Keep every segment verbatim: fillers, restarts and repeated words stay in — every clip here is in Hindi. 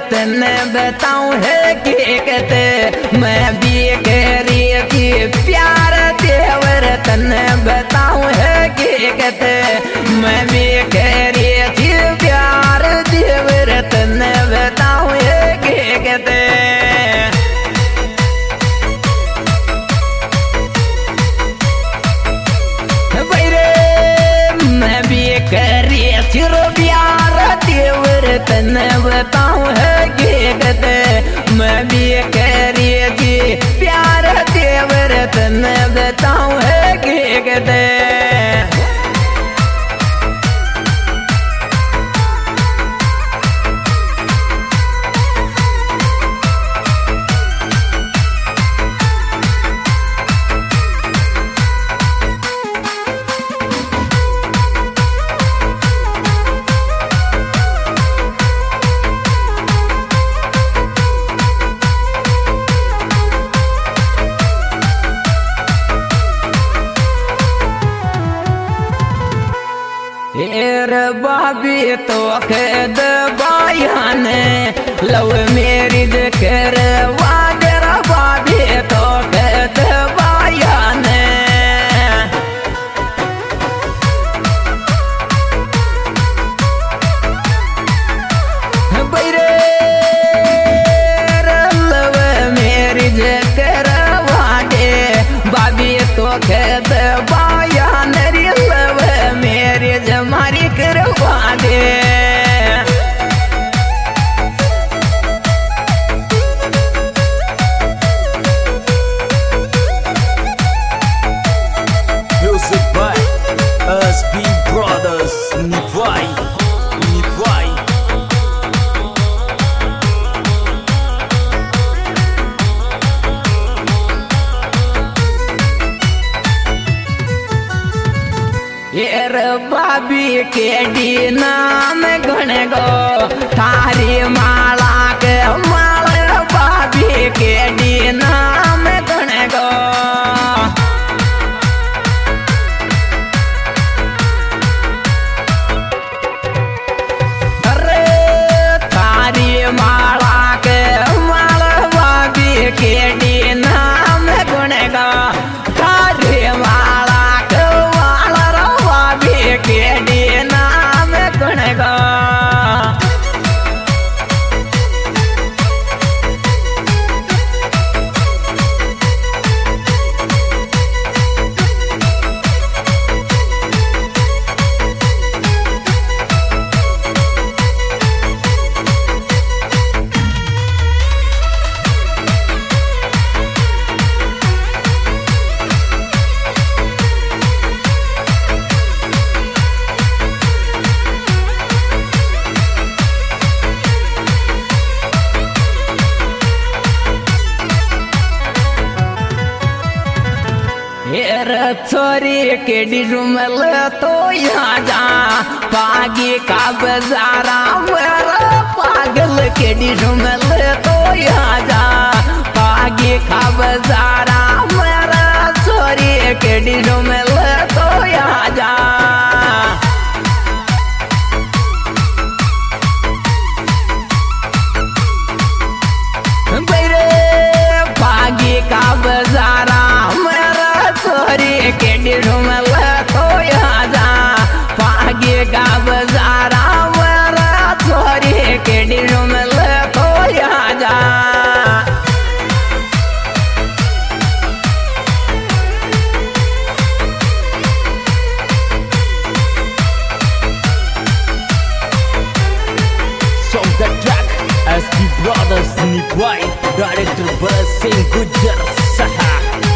तने बताऊं है कि कहते मैं भी कह रही थी प्यार देवर तने बताऊं है कि कहते मैं भी कह रही थी प्यार देवर तने बताऊं है कि कहते तने बताऊं है कि कहते मैं भी कह रही थी प्यार देवर तने बताऊं है कि कहते बाबी तो कद बायान लव मेरी कर वागर बाबी तो कद बायान बैरे लव मेरी कर वागे बाबी तो कद बायान रे लव मेरी जमारी करवा दे Music by S B Brothers. Nivai, Nivai. येर बाबी के डी नाम गण गो थारी माला के माल बाबी के डी नाम गण गो अरे थारी माला के माल बाबी के डी नाम गण गो थारी माला के डी नाम गुण गो छोरी के डिजुमल तो यहाँ जा पागी का बजारा मेरा पागल के डिजुमल तो यहाँ जा पागी का बजारा मेरा छोरी के डिजुमल तो यहाँ जा बैरे पागी का बजारा के डिजुमल तो यहाँ जा पागे का बजारा मेरा छोरी के डिजुमल तो यहाँ जा Song the track S B Brothers. Nivai, director Basim Gujar Saha.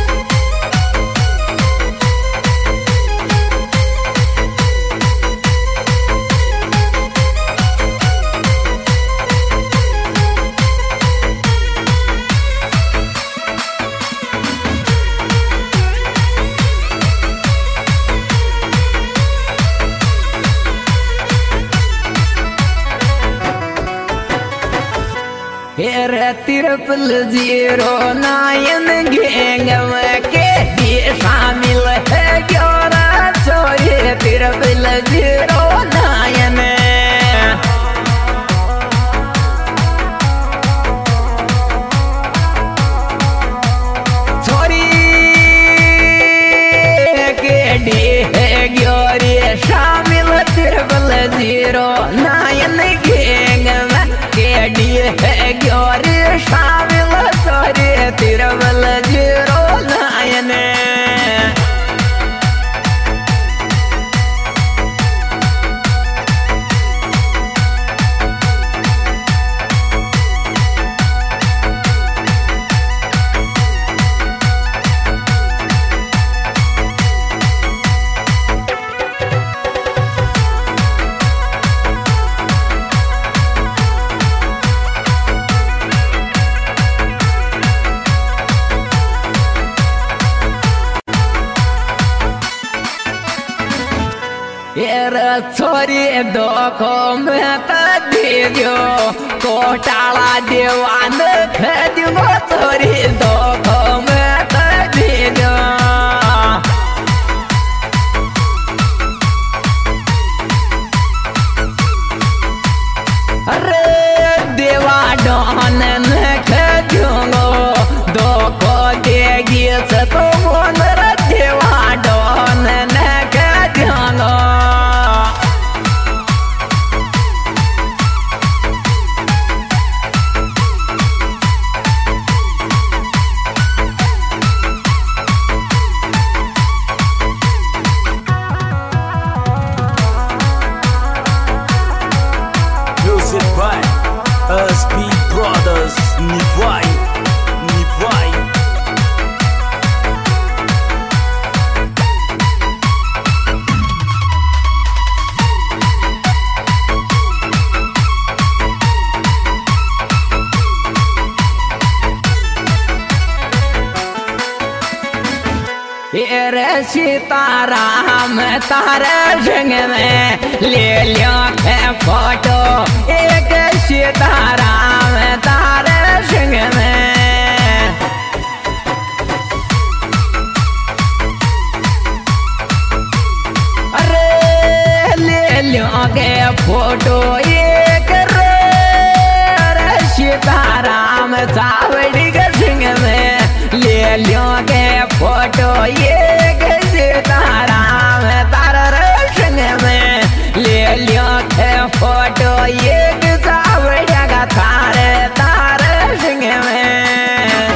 Triple zero nine gang के ये शामिल है ग्यारह चोरी ट्रिपल जीरो नाइन ग्योरी शामिल सोरे तिरवल जीरो नायन छोरी दोखो में दीजो कोटाला दीवान खो छोरी दोखो में दीजो अरे देवा डोन खो दोखो देगी तो देवा डोन खो S P Brothers Nivai Nivai रे सीताराम तारे संग में ले लिया फोटो एक सीताराम तारे संग में अरे ले लिया के फोटो एक रे सीताराम सावड़ी के संग में ले लिया के फोटो एक सीताराम तारे संग में ले लिया के फोटो एक सावड़िया का तारे तारे संग में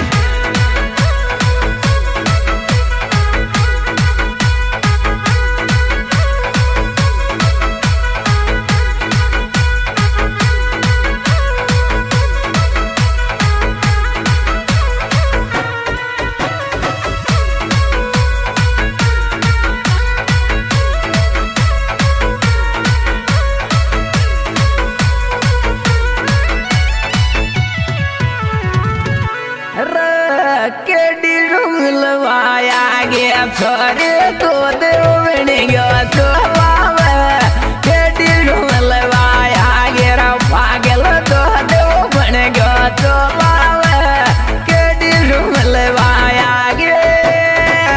केडी रुलवाया गया छोरे तो देवण गया तो लावे केडी रुलवाया गया पागल तो देवण गया तो लावे केडी रुलवाया गया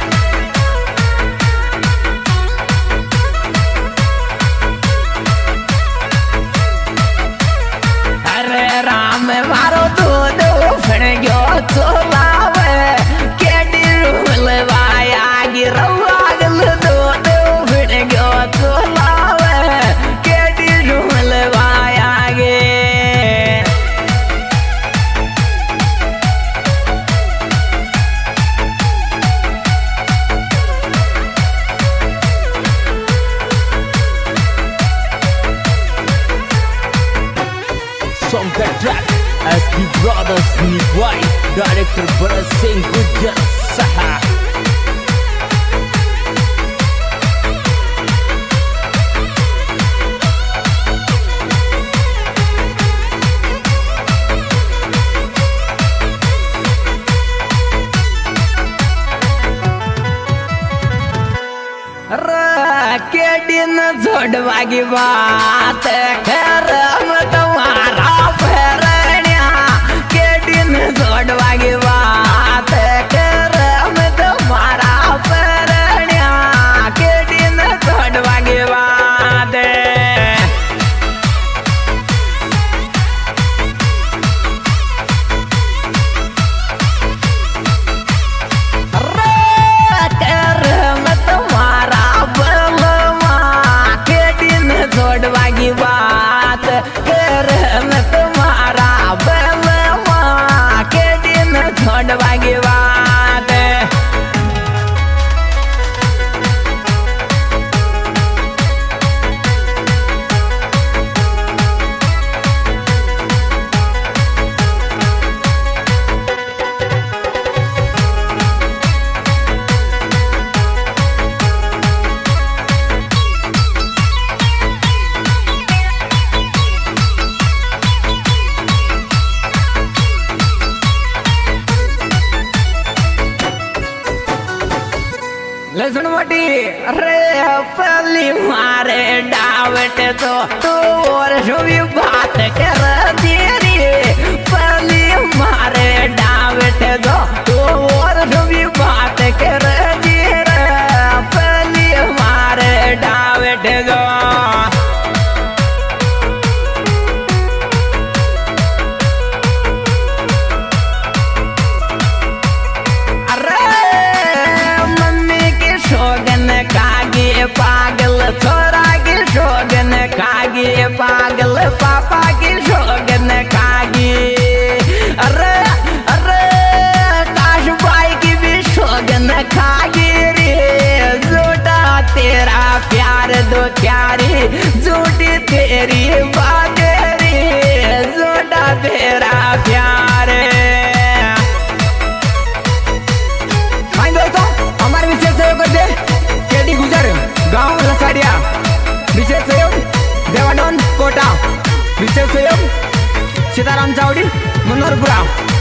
अरे राम मारो तो देवण गया तो Song that track S P Brothers Nivai Director Bharat Singh Gujjar Saha के दिन जोड़वागी बात खैर तुम्हारा फेरनिया के दिन जोड़वागी बात खैर तुम्हारा फेरनिया के दिन जोड़वागी बात जोड़वागी बात कर लसन मोटी रे पली मारे डावट तो तो और जो भी बात कर तेरी पली मारे डावट तो तो और जो भी बात कर तेरी पली मारे डावट दो पागल छोरा की शोगन खागी पागल पापा की शोगन खागी अरे अरे काश भाई की भी शोगन खागी रे झूठा तेरा प्यार दो प्यारी झूठी तेरी बात रे झूठा तेरा प्यार। हाँ दोस्तों हमारे विशेष सहयोग कर दे केडी गुजर गांव लसाड़िया विशेष सहयोग देवाडोन कोटा विशेष सहयोग सीताराम चावड़ी मनोहरपुरा।